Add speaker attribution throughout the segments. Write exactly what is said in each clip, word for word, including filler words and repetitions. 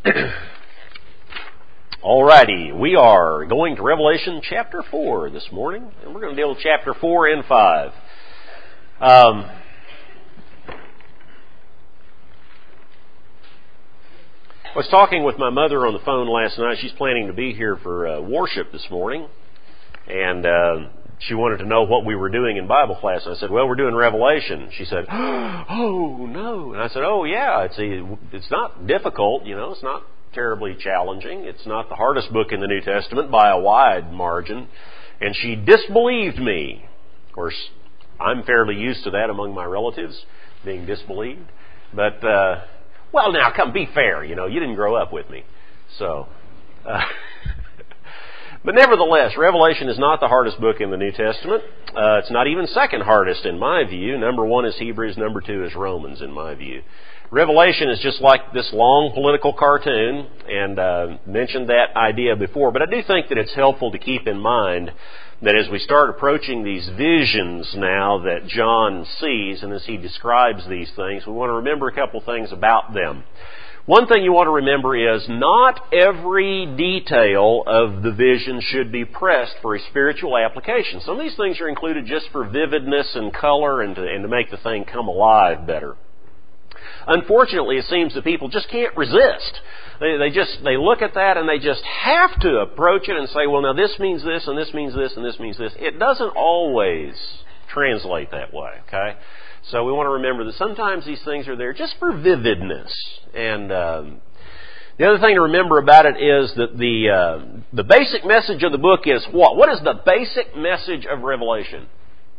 Speaker 1: Alrighty, we are going to Revelation chapter four this morning, and we're going to deal with chapter four and five. Um, I was talking with my mother on the phone last night. She's planning to be here for uh, worship this morning, and uh, she wanted to know what we were doing in Bible class. I said, well, we're doing Revelation. She said, oh, no. And I said, oh, yeah, it's a, it's not difficult, you know, it's not terribly challenging. It's not the hardest book in the New Testament by a wide margin. And she disbelieved me. Of course, I'm fairly used to that among my relatives, being disbelieved. But, uh, well, now, come, be fair. You know, you didn't grow up with me. So, uh, but nevertheless, Revelation is not the hardest book in the New Testament. Uh, it's not even second hardest in my view. Number one is Hebrews. Number two is Romans in my view. Revelation is just like this long political cartoon, and uh, mentioned that idea before. But I do think that it's helpful to keep in mind that as we start approaching these visions now that John sees, and as he describes these things, we want to remember a couple things about them. One thing you want to remember is not every detail of the vision should be pressed for a spiritual application. Some of these things are included just for vividness and color and to, and to make the thing come alive better. Unfortunately, it seems that people just can't resist. They, they just, they look at that and they just have to approach it and say, well, now this means this and this means this and this means this. It doesn't always translate that way, okay? So we want to remember that sometimes these things are there just for vividness. And um, the other thing to remember about it is that the uh, the basic message of the book is what? What is the basic message of Revelation?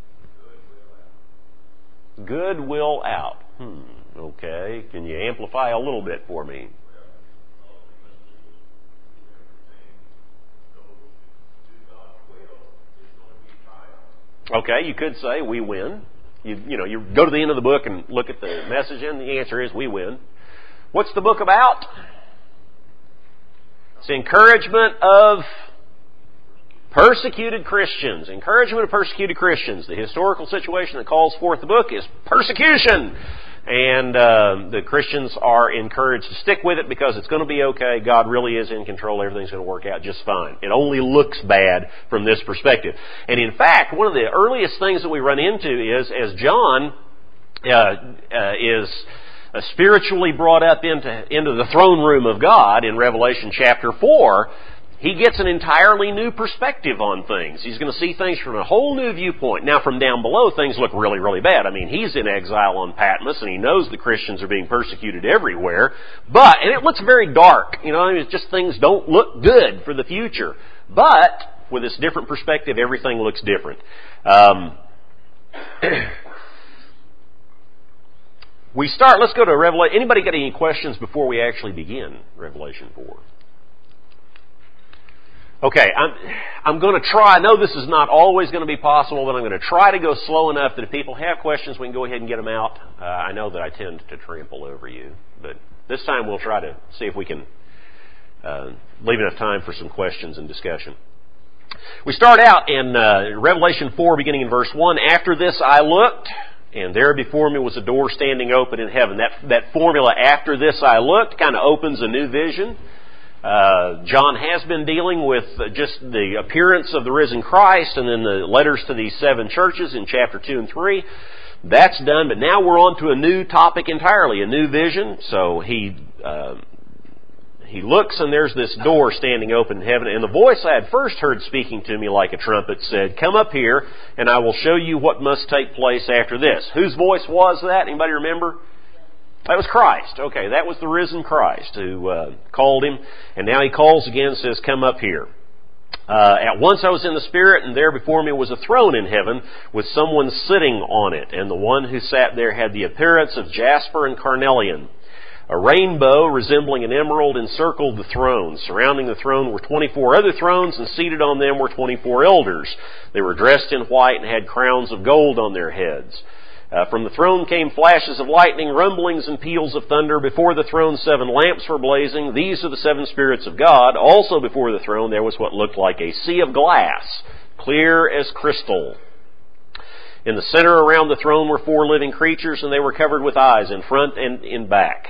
Speaker 1: Good will out. Hmm. Okay. Can you amplify a little bit for me? Okay, you could say we win. You, you know, you go to the end of the book and look at the message, and the answer is we win. What's the book about? It's encouragement of persecuted Christians. Encouragement of persecuted Christians. The historical situation that calls forth the book is persecution. And uh, the Christians are encouraged to stick with it because it's going to be okay. God really is in control. Everything's going to work out just fine. It only looks bad from this perspective. And in fact, one of the earliest things that we run into is as John uh, uh, is uh, spiritually brought up into, into the throne room of God in Revelation chapter four, he gets an entirely new perspective on things. He's going to see things from a whole new viewpoint. Now, from down below, things look really, really bad. I mean, he's in exile on Patmos, and he knows the Christians are being persecuted everywhere. But, and it looks very dark. You know, I mean, it's just things don't look good for the future. But, with this different perspective, everything looks different. Um, we start, let's go to Revelation. Anybody got any questions before we actually begin Revelation four? Okay, I'm, I'm going to try. I know this is not always going to be possible, but I'm going to try to go slow enough that if people have questions, we can go ahead and get them out. Uh, I know that I tend to trample over you, but this time we'll try to see if we can uh, leave enough time for some questions and discussion. We start out in uh, Revelation four, beginning in verse one. After this I looked, and there before me was a door standing open in heaven. That, that formula, after this I looked, kind of opens a new vision. Uh, John has been dealing with just the appearance of the risen Christ and then the letters to these seven churches in chapter two and three. That's done, but now we're on to a new topic entirely, a new vision. So he uh, he looks and there's this door standing open in heaven, and the voice I had first heard speaking to me like a trumpet said, "Come up here and I will show you what must take place after this." Whose voice was that? Anybody remember? That was Christ. Okay, that was the risen Christ who uh, called him. And now he calls again and says, "Come up here." Uh, at once I was in the Spirit, and there before me was a throne in heaven with someone sitting on it. And the one who sat there had the appearance of jasper and carnelian. A rainbow resembling an emerald encircled the throne. Surrounding the throne were twenty-four other thrones, and seated on them were twenty-four elders. They were dressed in white and had crowns of gold on their heads. Uh, from the throne came flashes of lightning, rumblings, and peals of thunder. Before the throne seven lamps were blazing. These are the seven spirits of God. Also before the throne there was what looked like a sea of glass, clear as crystal. In the center around the throne were four living creatures, and they were covered with eyes in front and in back.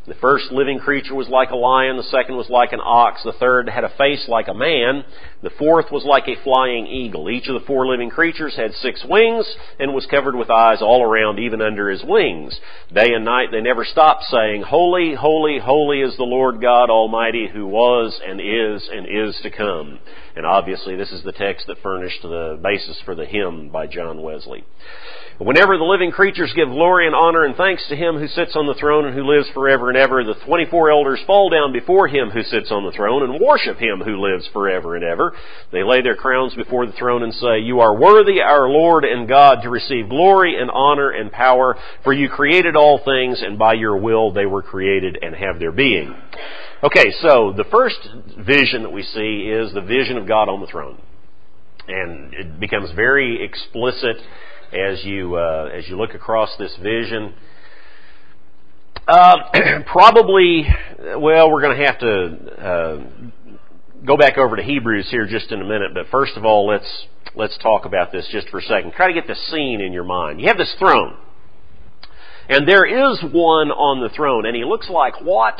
Speaker 1: The first living creature was like a lion, the second was like an ox, the third had a face like a man, the fourth was like a flying eagle. Each of the four living creatures had six wings and was covered with eyes all around, even under his wings. Day and night they never stopped saying, Holy, holy, holy is the Lord God Almighty, who was and is and is to come. And obviously this is the text that furnished the basis for the hymn by John Wesley. Whenever the living creatures give glory and honor and thanks to Him who sits on the throne and who lives forever and ever, the twenty-four elders fall down before Him who sits on the throne and worship Him who lives forever and ever. They lay their crowns before the throne and say, You are worthy, our Lord and God, to receive glory and honor and power, for You created all things, and by Your will they were created and have their being. Okay, so the first vision that we see is the vision of God on the throne. And it becomes very explicit as you uh, as you look across this vision. Uh, probably, well, we're going to have to uh, go back over to Hebrews here just in a minute. But first of all, let's let's talk about this just for a second. Try to get the scene in your mind. You have this throne, and there is one on the throne, and he looks like what?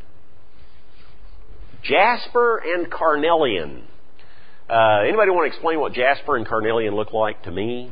Speaker 1: Jasper and carnelian. Uh, anybody want to explain what jasper and carnelian look like to me?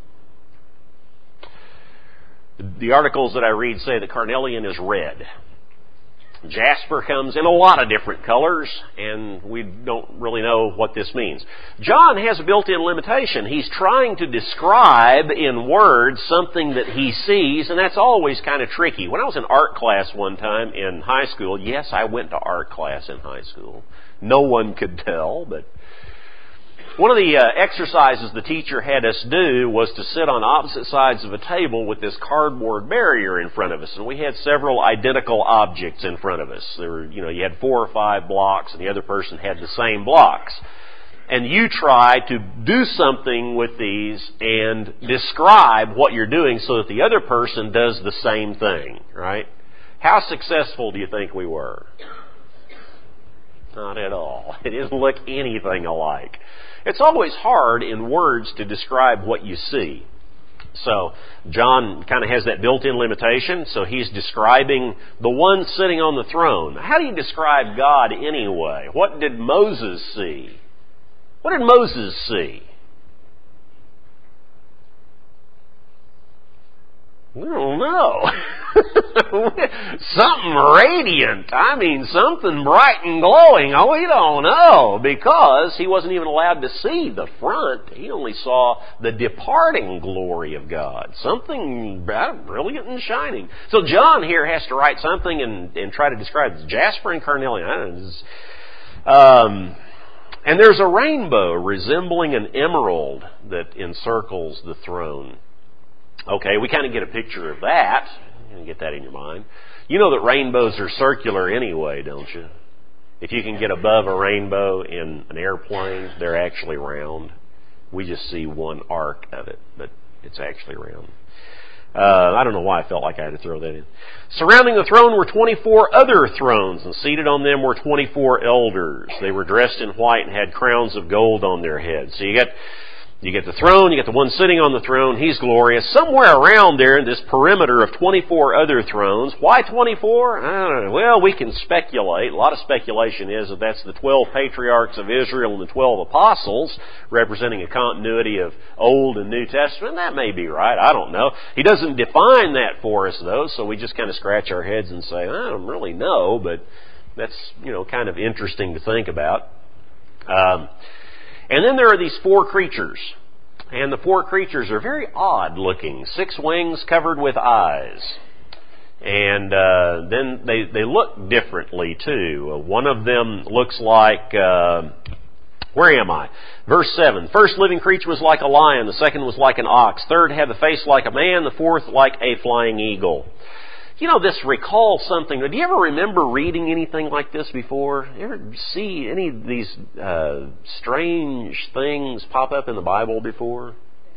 Speaker 1: The articles that I read say that carnelian is red. Jasper comes in a lot of different colors, and we don't really know what this means. John has a built-in limitation. He's trying to describe in words something that he sees, and that's always kind of tricky. When I was in art class one time in high school, yes, I went to art class in high school. No one could tell, but one of the uh, exercises the teacher had us do was to sit on opposite sides of a table with this cardboard barrier in front of us, and we had several identical objects in front of us. There were, you know, you had four or five blocks, and the other person had the same blocks. And you try to do something with these and describe what you're doing so that the other person does the same thing, right? How successful do you think we were? Not at all. It didn't look anything alike. It's always hard in words to describe what you see. So John kind of has that built-in limitation, so he's describing the one sitting on the throne. How do you describe God anyway? What did Moses see? What did Moses see? I don't know. Something radiant. I mean, something bright and glowing. Oh, we don't know, because he wasn't even allowed to see the front. He only saw the departing glory of God. Something brilliant and shining. So John here has to write something and, and try to describe it. Jasper and carnelian. I don't know, this is, um, and there's a rainbow resembling an emerald that encircles the throne. Okay, we kind of get a picture of that. You get that in your mind. You know that rainbows are circular anyway, don't you? If you can get above a rainbow in an airplane, they're actually round. We just see one arc of it, but it's actually round. Uh, I don't know why I felt like I had to throw that in. Surrounding the throne were twenty-four other thrones, and seated on them were twenty-four elders. They were dressed in white and had crowns of gold on their heads. So you got You get the throne, you get the one sitting on the throne, he's glorious. Somewhere around there in this perimeter of twenty-four other thrones. Why twenty-four? I don't know. Well, we can speculate. A lot of speculation is that that's the twelve patriarchs of Israel and the twelve apostles, representing a continuity of Old and New Testament. That may be right. I don't know. He doesn't define that for us, though, so we just kind of scratch our heads and say, I don't really know, but that's, you know, kind of interesting to think about. Um... And then there are these four creatures. And the four creatures are very odd looking. Six wings covered with eyes. And uh, then they, they look differently too. Uh, one of them looks like... Uh, where am I? Verse seven. First living creature was like a lion. The second was like an ox. Third had the face like a man. The fourth like a flying eagle. You know, this recalls something. Do you ever remember reading anything like this before? You ever see any of these uh, strange things pop up in the Bible before?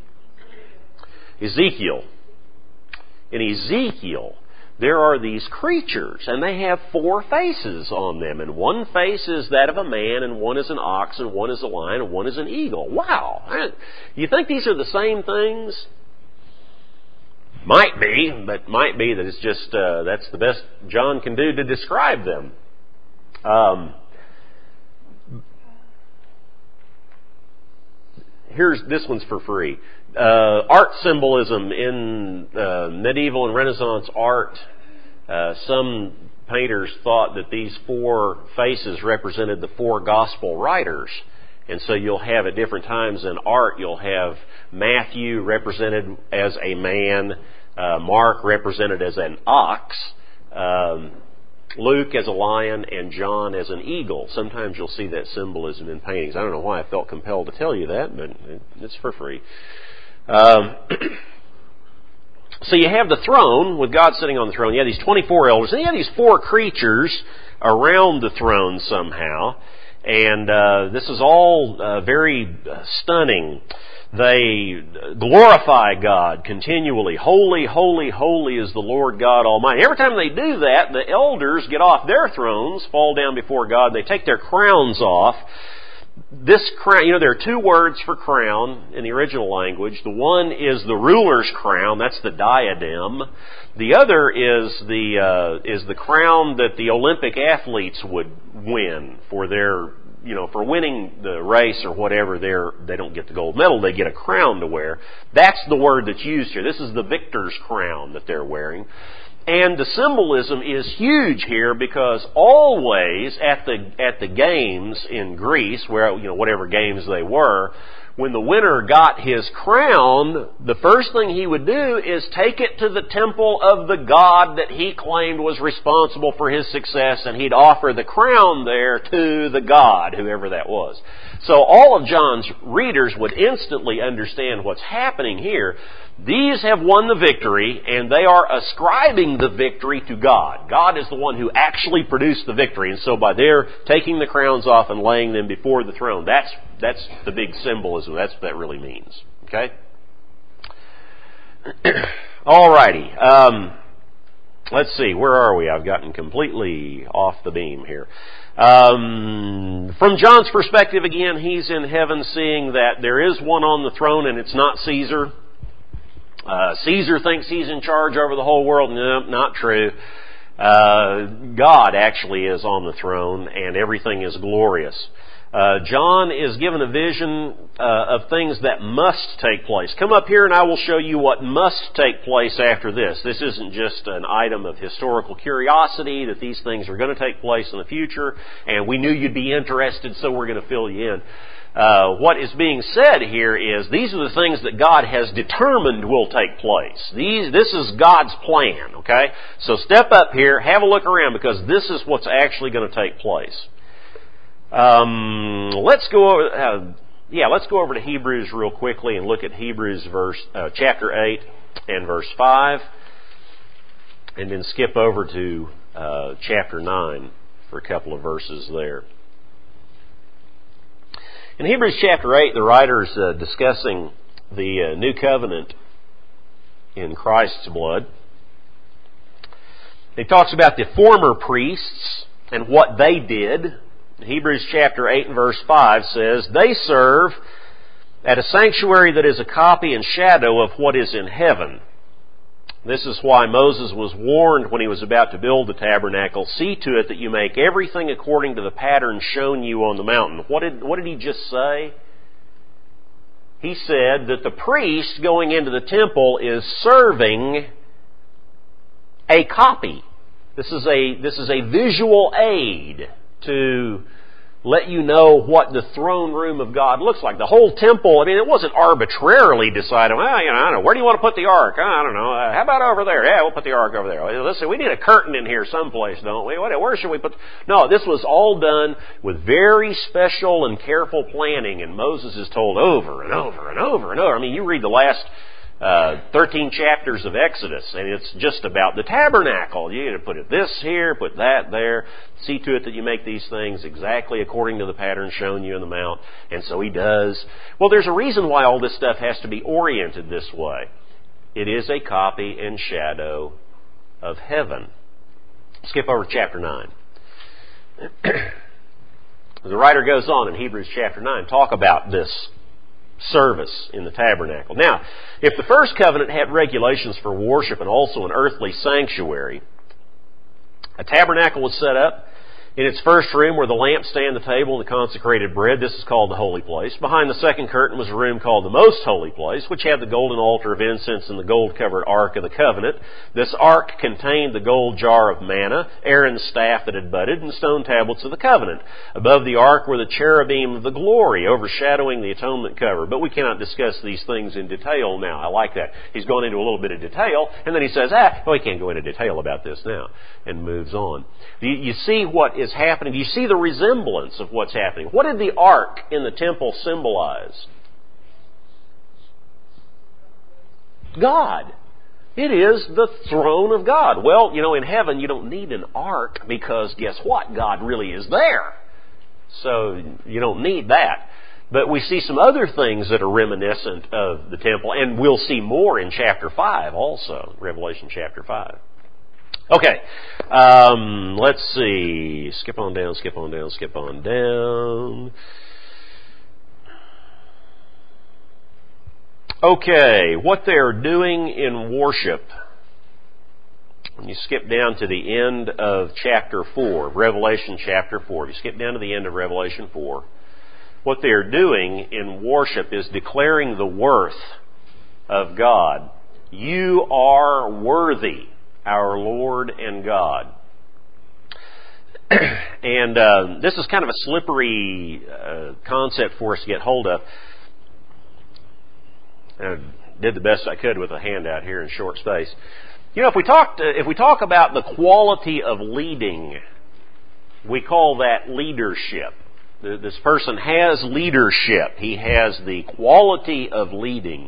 Speaker 1: Ezekiel. In Ezekiel, there are these creatures, and they have four faces on them. And one face is that of a man, and one is an ox, and one is a lion, and one is an eagle. Wow! You think these are the same things? Might be, but might be that it's just, uh, that's the best John can do to describe them. Um, here's, this one's for free. Uh, art symbolism in uh, medieval and Renaissance art. Uh, some painters thought that these four faces represented the four gospel writers. And so you'll have at different times in art, you'll have Matthew represented as a man, uh, Mark represented as an ox, um, Luke as a lion, and John as an eagle. Sometimes you'll see that symbolism in paintings. I don't know why I felt compelled to tell you that, but it's for free. Um, so you have the throne with God sitting on the throne. You have these twenty-four elders, and you have these four creatures around the throne somehow. And uh, this is all uh, very stunning. They glorify God continually. Holy, holy, holy is the Lord God Almighty. Every time they do that, the elders get off their thrones, fall down before God, and they take their crowns off. This crown, you know, there are two words for crown in the original language. The one is the ruler's crown, that's the diadem. The other is the uh, is the crown that the Olympic athletes would win for their, you know, for winning the race or whatever. They're they don't get the gold medal; they get a crown to wear. That's the word that's used here. This is the victor's crown that they're wearing. And the symbolism is huge here because always at the at the games in Greece, where, you know, whatever games they were, when the winner got his crown, the first thing he would do is take it to the temple of the god that he claimed was responsible for his success, and he'd offer the crown there to the god, whoever that was. So all of John's readers would instantly understand what's happening here. These have won the victory, and they are ascribing the victory to God. God is the one who actually produced the victory, and so by their taking the crowns off and laying them before the throne, that's that's the big symbolism. That's what that really means. Okay? Alrighty. Um, let's see. Where are we? I've gotten completely off the beam here. Um, from John's perspective, again, he's in heaven seeing that there is one on the throne, and it's not Caesar. Uh, Caesar thinks he's in charge over the whole world. No, not true. Uh, God actually is on the throne, and everything is glorious. Uh, John is given a vision uh, of things that must take place. Come up here and I will show you what must take place after this. This isn't just an item of historical curiosity that these things are going to take place in the future, and we knew you'd be interested, so we're going to fill you in. Uh, what is being said here is these are the things that God has determined will take place. These, this is God's plan, okay? So step up here, have a look around, because this is what's actually going to take place. Um, let's go over, uh, yeah, let's go over to Hebrews real quickly and look at Hebrews verse, uh, chapter eight and verse five, and then skip over to, uh, chapter nine for a couple of verses there. In Hebrews chapter eight, the writer is uh, discussing the uh, new covenant in Christ's blood. He talks about the former priests and what they did. Hebrews chapter eight and verse five says, "They serve at a sanctuary that is a copy and shadow of what is in heaven. This is why Moses was warned when he was about to build the tabernacle, 'See to it that you make everything according to the pattern shown you on the mountain.'" What did, what did he just say? He said that the priest going into the temple is serving a copy. This is a, this is a visual aid to let you know what the throne room of God looks like. The whole temple, I mean, it wasn't arbitrarily decided, well, you know, I don't know, where do you want to put the ark? I don't know. Uh, how about over there? Yeah, we'll put the ark over there. Listen, we need a curtain in here someplace, don't we? Where should we put? No, this was all done with very special and careful planning, and Moses is told over and over and over and over. I mean, you read the last Uh, thirteen chapters of Exodus, and it's just about the tabernacle. You got to put it this here, put that there. See to it that you make these things exactly according to the pattern shown you in the mount. And so he does. Well, there's a reason why all this stuff has to be oriented this way. It is a copy and shadow of heaven. Skip over to chapter nine. The writer goes on in Hebrews chapter nine, talk about this service in the tabernacle. Now, if the first covenant had regulations for worship and also an earthly sanctuary, a tabernacle was set up in its first room where the lampstand, the table, and the consecrated bread. This is called the holy place. Behind the second curtain was a room called the most holy place, which had the golden altar of incense and the gold-covered ark of the covenant. This ark contained the gold jar of manna, Aaron's staff that had budded, and the stone tablets of the covenant. Above the ark were the cherubim of the glory, overshadowing the atonement cover. But we cannot discuss these things in detail now. I like that. He's gone into a little bit of detail, and then he says, ah, well, he can't go into detail about this now, and moves on. You, you see what is happening. Do you see the resemblance of what's happening? What did the ark in the temple symbolize? God. It is the throne of God. Well, you know, in heaven you don't need an ark because guess what? God really is there. So you don't need that. But we see some other things that are reminiscent of the temple, and we'll see more in chapter five also, Revelation chapter five. Okay, um, let's see. Skip on down, skip on down, skip on down. Okay, what they're doing in worship. When you skip down to the end of chapter four, Revelation chapter four, if you skip down to the end of Revelation four, what they're doing in worship is declaring the worth of God. You are worthy, our Lord and God. And uh, this is kind of a slippery uh, concept for us to get hold of. I did the best I could with a handout here in short space. You know, if we talk to, if we talk about the quality of leading, we call that leadership. This person has leadership. He has the quality of leading.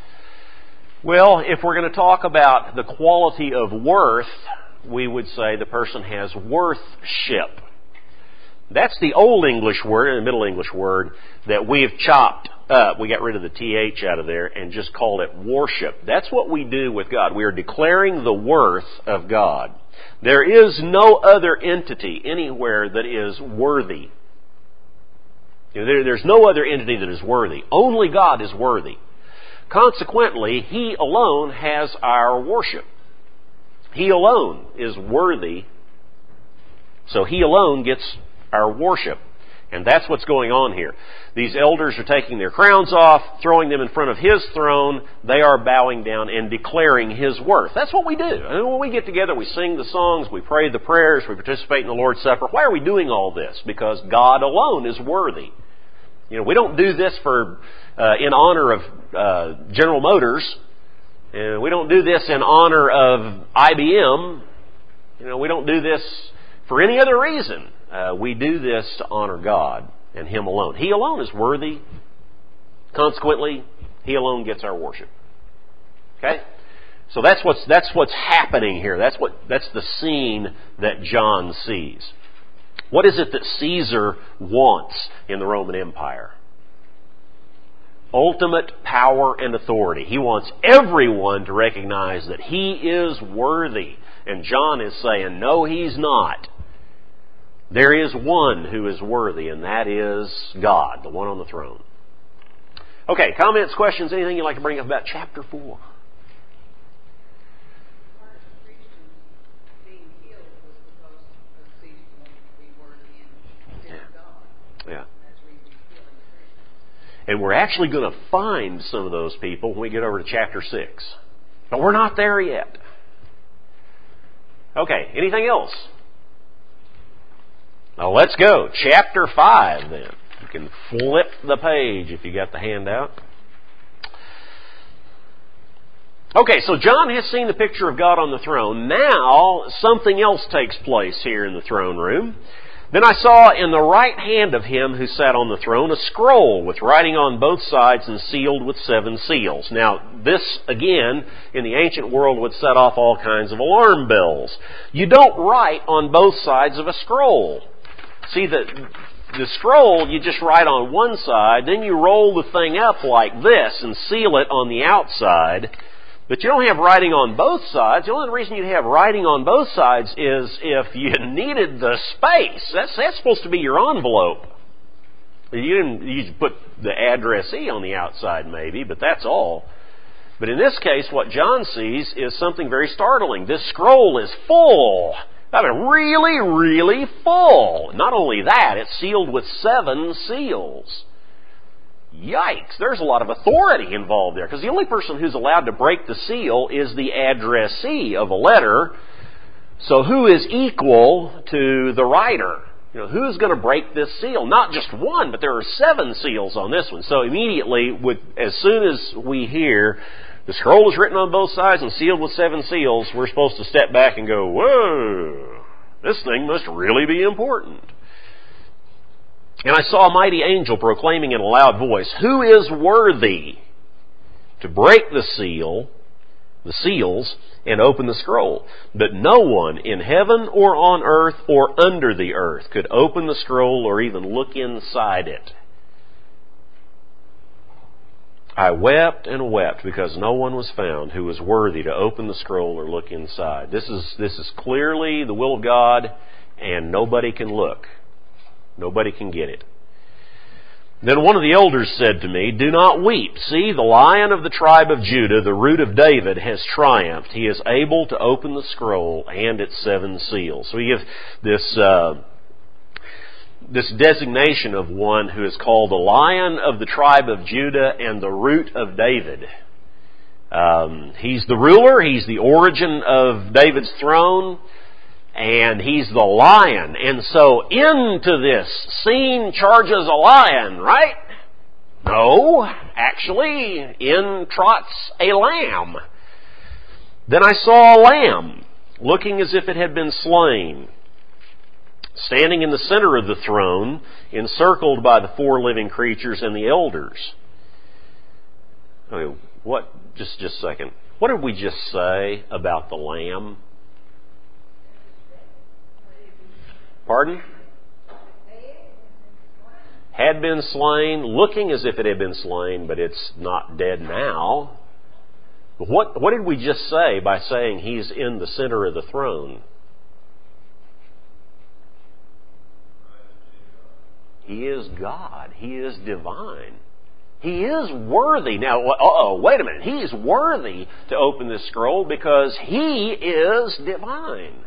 Speaker 1: Well, if we're going to talk about the quality of worth, we would say the person has worthship. That's the Old English word and the Middle English word that we have chopped up. We got rid of the T H out of there and just called it worship. That's what we do with God. We are declaring the worth of God. There is no other entity anywhere that is worthy. There, there's no other entity that is worthy. Only God is worthy. Consequently, He alone has our worship. He alone is worthy, so He alone gets our worship. And that's what's going on here. These elders are taking their crowns off, throwing them in front of His throne. They are bowing down and declaring His worth. That's what we do. I mean, when we get together, we sing the songs, we pray the prayers, we participate in the Lord's Supper. Why are we doing all this? Because God alone is worthy. You know, we don't do this for uh, in honor of uh, General Motors. And we don't do this in honor of I B M. You know, we don't do this for any other reason. Uh, we do this to honor God and Him alone. He alone is worthy. Consequently, He alone gets our worship. Okay? So that's what's that's what's happening here. That's what that's the scene that John sees. What is it that Caesar wants in the Roman Empire? Ultimate power and authority. He wants everyone to recognize that he is worthy. And John is saying, no, he's not. There is one who is worthy, and that is God, the one on the throne. Okay, comments, questions, anything you'd like to bring up about chapter four? Yeah. And we're actually going to find some of those people when we get over to chapter six. But we're not there yet. Okay, anything else? Now let's go. Chapter five then. You can flip the page if you got the handout. Okay, so John has seen the picture of God on the throne. Now something else takes place here in the throne room. Then I saw in the right hand of Him who sat on the throne a scroll with writing on both sides and sealed with seven seals. Now, this, again, in the ancient world would set off all kinds of alarm bells. You don't write on both sides of a scroll. See, the, the scroll, you just write on one side, then you roll the thing up like this and seal it on the outside. But you don't have writing on both sides. The only reason you'd have writing on both sides is if you needed the space. That's, that's supposed to be your envelope. You didn't you put the addressee on the outside maybe, but that's all. But in this case, what John sees is something very startling. This scroll is full. I mean, really, really full. Not only that, it's sealed with seven seals. Yikes, there's a lot of authority involved there, because the only person who's allowed to break the seal is the addressee of a letter. So who is equal to the writer? You know, who's going to break this seal? Not just one, but there are seven seals on this one. So immediately, with, as soon as we hear the scroll is written on both sides and sealed with seven seals, we're supposed to step back and go, whoa, this thing must really be important. And I saw a mighty angel proclaiming in a loud voice, "Who is worthy to break the seal, the seals, and open the scroll?" But no one in heaven or on earth or under the earth could open the scroll or even look inside it. I wept and wept because no one was found who was worthy to open the scroll or look inside. This is, this is clearly the will of God, and nobody can look. Nobody can get it. Then one of the elders said to me, "Do not weep. See, the Lion of the tribe of Judah, the Root of David, has triumphed. He is able to open the scroll and its seven seals." So we give this uh, this designation of one who is called the Lion of the tribe of Judah and the Root of David. Um, he's the ruler. He's the origin of David's throne. And he's the lion. And so into this scene charges a lion, right? No, actually, in trots a lamb. Then I saw a lamb, looking as if it had been slain, standing in the center of the throne, encircled by the four living creatures and the elders. Okay, what, just, just a second. What did we just say about the lamb? Pardon? Had been slain, looking as if it had been slain, but it's not dead now. What, what did we just say by saying he's in the center of the throne? He is God. He is divine. He is worthy. Now, uh-oh, wait a minute. He is worthy to open this scroll because he is divine.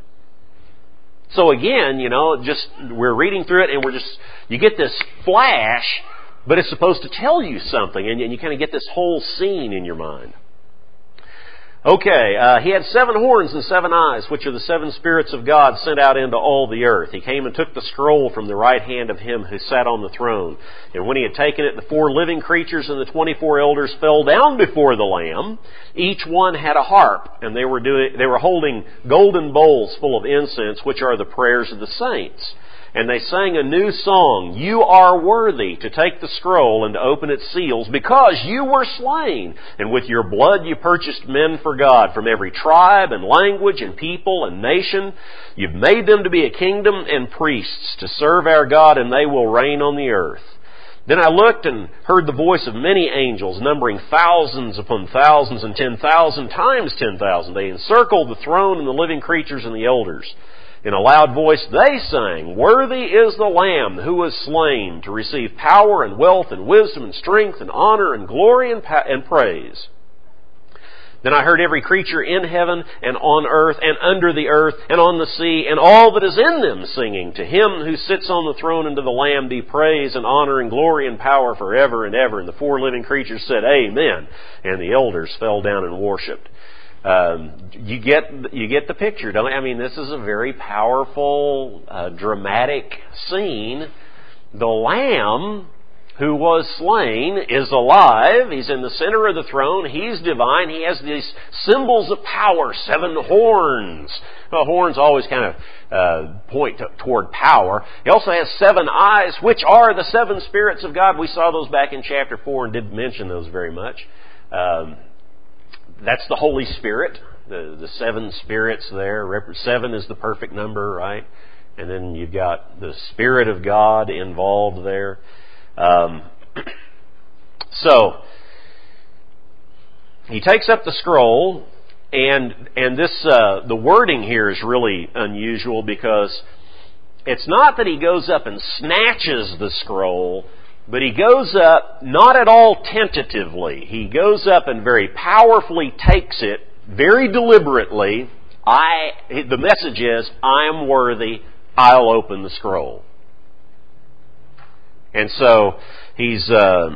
Speaker 1: So again, you know, just we're reading through it and we're just, you get this flash, but it's supposed to tell you something, and you kind of get this whole scene in your mind. Okay, uh, he had seven horns and seven eyes, which are the seven spirits of God sent out into all the earth. He came and took the scroll from the right hand of him who sat on the throne. And when he had taken it, the four living creatures and the twenty-four elders fell down before the Lamb. Each one had a harp, and they were doing, they were holding golden bowls full of incense, which are the prayers of the saints. And they sang a new song, "You are worthy to take the scroll and to open its seals, because you were slain, and with your blood you purchased men for God from every tribe and language and people and nation. You've made them to be a kingdom and priests to serve our God, and they will reign on the earth." Then I looked and heard the voice of many angels, numbering thousands upon thousands and ten thousand times ten thousand. They encircled the throne and the living creatures and the elders. In a loud voice they sang, "Worthy is the Lamb who was slain to receive power and wealth and wisdom and strength and honor and glory and, pa- and praise." Then I heard every creature in heaven and on earth and under the earth and on the sea and all that is in them singing, "To him who sits on the throne and to the Lamb be praise and honor and glory and power forever and ever." And the four living creatures said, "Amen." And the elders fell down and worshipped. Um, you get you get the picture, don't you? I mean, this is a very powerful, uh, dramatic scene. The Lamb who was slain is alive. He's in the center of the throne. He's divine. He has these symbols of power, seven horns. Well, horns always kind of uh, point to, toward power. He also has seven eyes, which are the seven spirits of God. We saw those back in chapter four and didn't mention those very much. Um, That's the Holy Spirit, the, the seven spirits there. Seven is the perfect number, right? And then you've got the Spirit of God involved there. Um, so, he takes up the scroll, and and this uh, the wording here is really unusual, because it's not that he goes up and snatches the scroll, But he goes up not at all tentatively. He goes up and very powerfully takes it, very deliberately. I, the message is, I am worthy, I'll open the scroll. And so, he's, uh,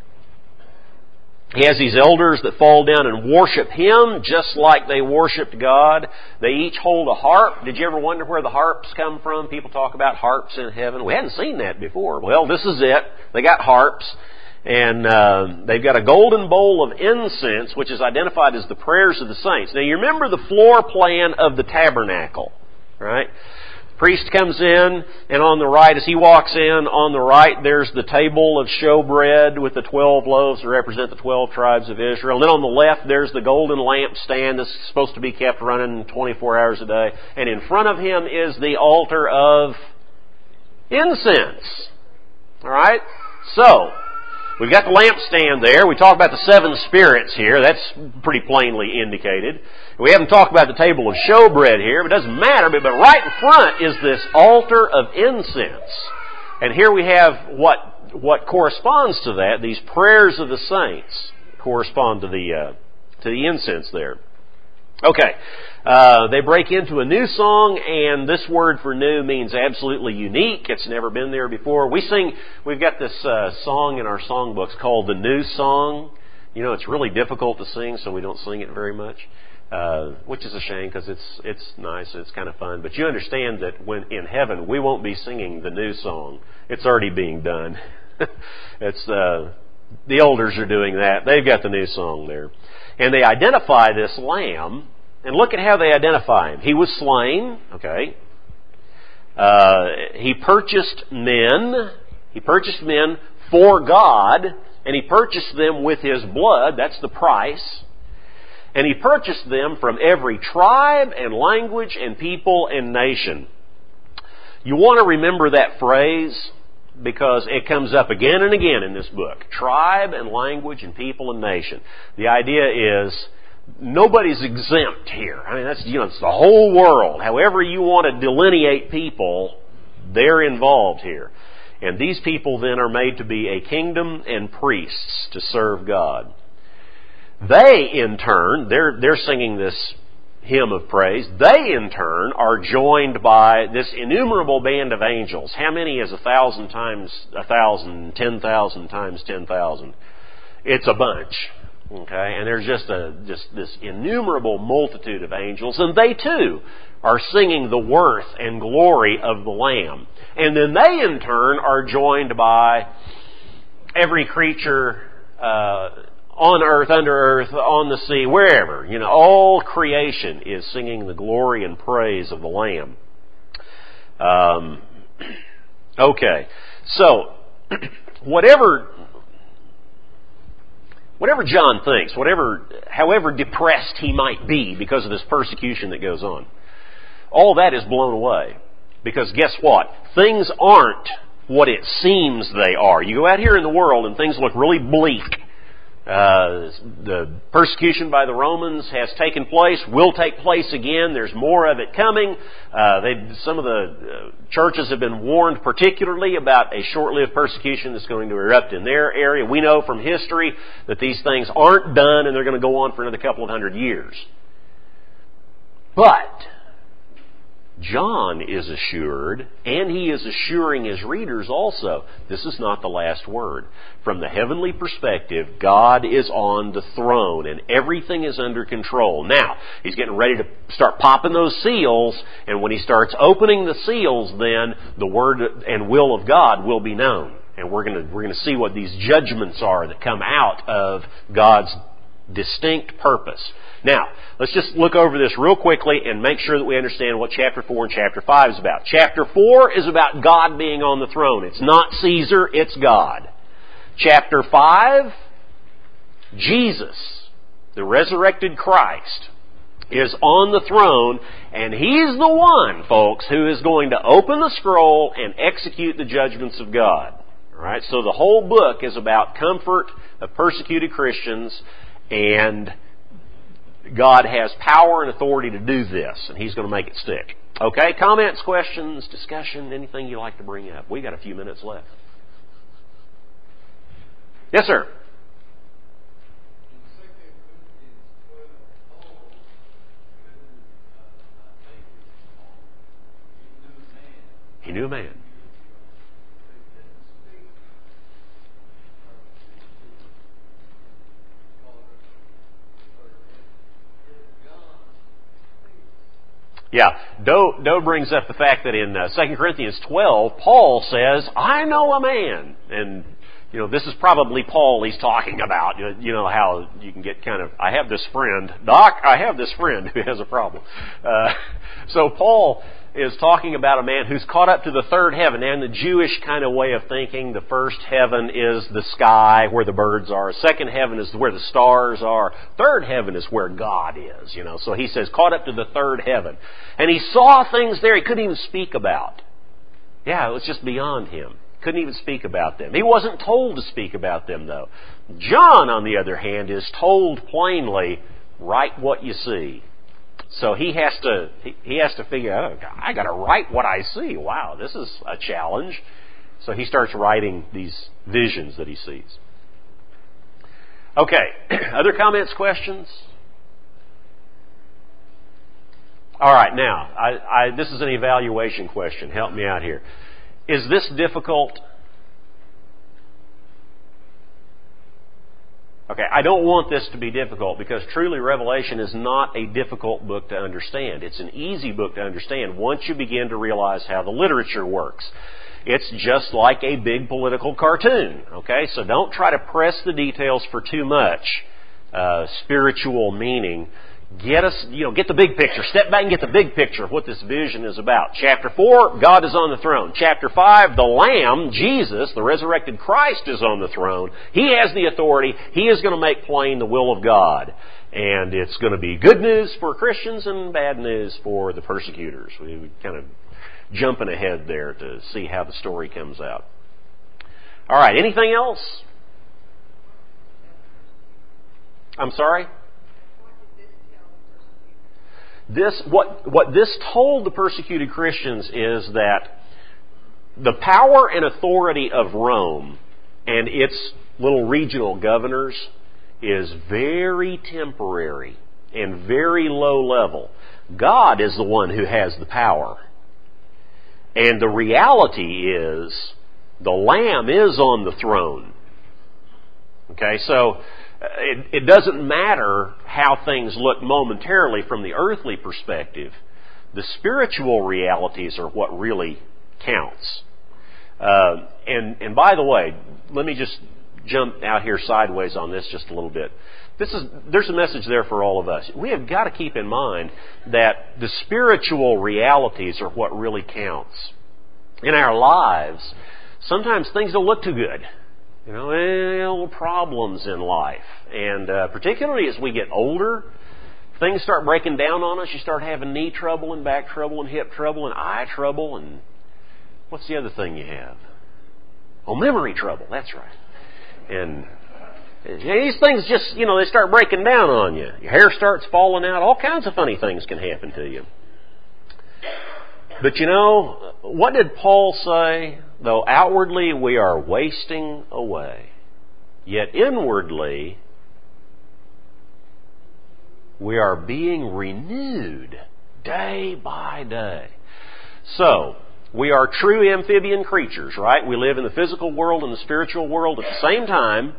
Speaker 1: he has these elders that fall down and worship him just like they worshiped God. They each hold a harp. Did you ever wonder where the harps come from? People talk about harps in heaven. We hadn't seen that before. Well, this is it. They got harps. And uh, they've got a golden bowl of incense, which is identified as the prayers of the saints. Now, you remember the floor plan of the tabernacle, right? Priest comes in, and on the right, as he walks in, on the right, there's the table of showbread with the twelve loaves to represent the twelve tribes of Israel. And then on the left, there's the golden lampstand that's supposed to be kept running twenty-four hours a day. And in front of him is the altar of incense. All right? So, we've got the lampstand there. We talked about the seven spirits here. That's pretty plainly indicated. We haven't talked about the table of showbread here, but it doesn't matter. But, but right in front is this altar of incense. And here we have what what corresponds to that. These prayers of the saints correspond to the uh, to the incense there. Okay. Uh, they break into a new song, and this word for new means absolutely unique. It's never been there before. We sing, we've got this uh, song in our songbooks called the New Song. You know, it's really difficult to sing, so we don't sing it very much, uh, which is a shame because it's it's nice and it's kind of fun. But you understand that when in heaven we won't be singing the new song. It's already being done. it's uh, the elders are doing that. They've got the new song there, and they identify this lamb. And look at how they identify him. He was slain, okay. Uh, he purchased men. He purchased men for God, and he purchased them with his blood. That's the price. And he purchased them from every tribe and language and people and nation. You want to remember that phrase because it comes up again and again in this book. Tribe and language and people and nation. The idea is nobody's exempt here. I mean, that's, you know, it's the whole world. However you want to delineate people, they're involved here. And these people then are made to be a kingdom and priests to serve God. They, in turn, they're, they're singing this hymn of praise. They, in turn, are joined by this innumerable band of angels. How many is a thousand times a thousand, ten thousand times ten thousand? It's a bunch. Okay, and there's just a just this innumerable multitude of angels, and they too are singing the worth and glory of the Lamb. And then they in turn are joined by every creature uh, on earth, under earth, on the sea, wherever. You know, all creation is singing the glory and praise of the Lamb. Um, okay, so whatever. Whatever John thinks, whatever, however depressed he might be because of this persecution that goes on, all that is blown away. Because guess what? Things aren't what it seems they are. You go out here in the world and things look really bleak. Uh, the persecution by the Romans has taken place, will take place again. There's more of it coming. Uh, they, some of the uh, churches have been warned particularly about a short-lived persecution that's going to erupt in their area. We know from history that these things aren't done and they're going to go on for another couple of hundred years. But John is assured, and he is assuring his readers also, this is not the last word. From the heavenly perspective, God is on the throne, and everything is under control. Now, he's getting ready to start popping those seals, and when he starts opening the seals, then the word and will of God will be known. And we're going to, we're going to see what these judgments are that come out of God's distinct purpose. Now, let's just look over this real quickly and make sure that we understand what chapter four and chapter five is about. Chapter four is about God being on the throne. It's not Caesar, it's God. Chapter five, Jesus, the resurrected Christ, is on the throne, and He's the one, folks, who is going to open the scroll and execute the judgments of God. All right? So the whole book is about comfort of persecuted Christians, and God has power and authority to do this, and He's going to make it stick. Okay, comments, questions, discussion, anything you'd like to bring up? We got a few minutes left. Yes, sir. He knew a man. Yeah, Doe, Doe brings up the fact that in uh, Second Corinthians twelve, Paul says, I know a man. And, you know, this is probably Paul he's talking about. You know, you know how you can get kind of, I have this friend. Doc, I have this friend who has a problem. Uh, so Paul is talking about a man who's caught up to the third heaven. And the Jewish kind of way of thinking, the first heaven is the sky where the birds are. Second heaven is where the stars are. Third heaven is where God is, you know. So he says, caught up to the third heaven. And he saw things there he couldn't even speak about. Yeah, it was just beyond him. Couldn't even speak about them. He wasn't told to speak about them, though. John, on the other hand, is told plainly, write what you see. So he has to he, he has to figure out, oh, I got to write what I see. Wow, this is a challenge. So he starts writing these visions that he sees. Okay, other comments, questions? All right, now, I, I, this is an evaluation question. Help me out here. Is this difficult? Okay, I don't want this to be difficult because truly Revelation is not a difficult book to understand. It's an easy book to understand once you begin to realize how the literature works. It's just like a big political cartoon, okay? So don't try to press the details for too much uh, spiritual meaning. Get us, you know, get the big picture. Step back and get the big picture of what this vision is about. Chapter four, God is on the throne. Chapter five, the Lamb, Jesus, the resurrected Christ, is on the throne. He has the authority. He is going to make plain the will of God. And it's going to be good news for Christians and bad news for the persecutors. We were kind of jumping ahead there to see how the story comes out. All right, anything else? I'm sorry? This, what, what this told the persecuted Christians is that the power and authority of Rome and its little regional governors is very temporary and very low level. God is the one who has the power. And the reality is the Lamb is on the throne. Okay, so It, it doesn't matter how things look momentarily from the earthly perspective. The spiritual realities are what really counts. Uh, and, and by the way, let me just jump out here sideways on this just a little bit. This is, there's a message there for all of us. We have got to keep in mind that the spiritual realities are what really counts. In our lives, sometimes things don't look too good. You know, little problems in life. And uh, particularly as we get older, things start breaking down on us. You start having knee trouble and back trouble and hip trouble and eye trouble. And what's the other thing you have? Oh, memory trouble. That's right. And these things just, you know, they start breaking down on you. Your hair starts falling out. All kinds of funny things can happen to you. But you know, what did Paul say? Though outwardly we are wasting away, yet inwardly we are being renewed day by day. So, we are true amphibian creatures, right? We live in the physical world and the spiritual world at the same time.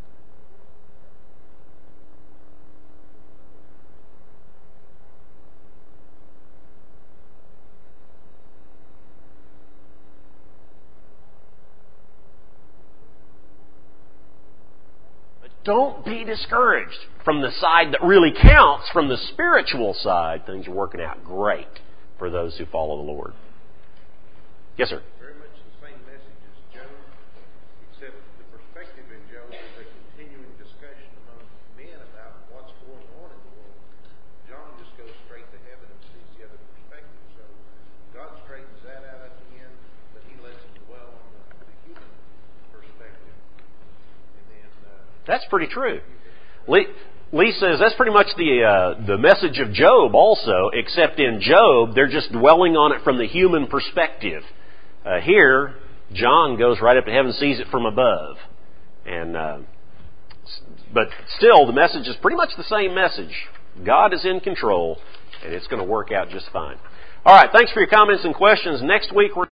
Speaker 1: Don't be discouraged. From the side that really counts, from the spiritual side, things are working out great for those who follow the Lord. Yes, sir?
Speaker 2: Very much the same message as Job, except the perspective in Job is a continuing discussion among men about what's going on in the world. John just goes straight to heaven and sees the other perspective. So God straightens that out at the end, but He lets him dwell on the, the human perspective. And then uh,
Speaker 1: that's pretty true. Lee, Lee says that's pretty much the uh, the message of Job also, except in Job, they're just dwelling on it from the human perspective. Uh, here, John goes right up to heaven and sees it from above. And uh, but still, the message is pretty much the same message. God is in control, and it's going to work out just fine. All right, thanks for your comments and questions. Next week we're